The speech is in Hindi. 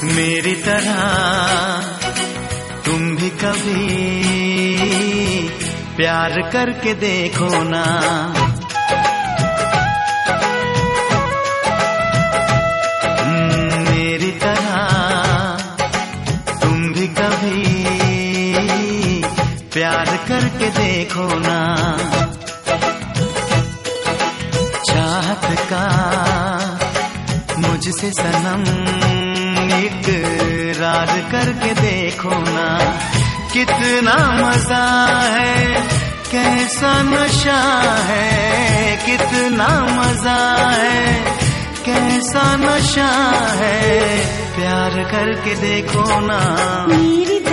मेरी तरह तुम भी कभी प्यार करके देखो ना। मेरी तरह तुम भी कभी प्यार करके देखो ना। चाहत का मुझसे सनम इकरार करके देखो ना। कितना मजा है, कैसा नशा है, कितना मजा है, कैसा नशा है, प्यार करके देखो ना। मेरी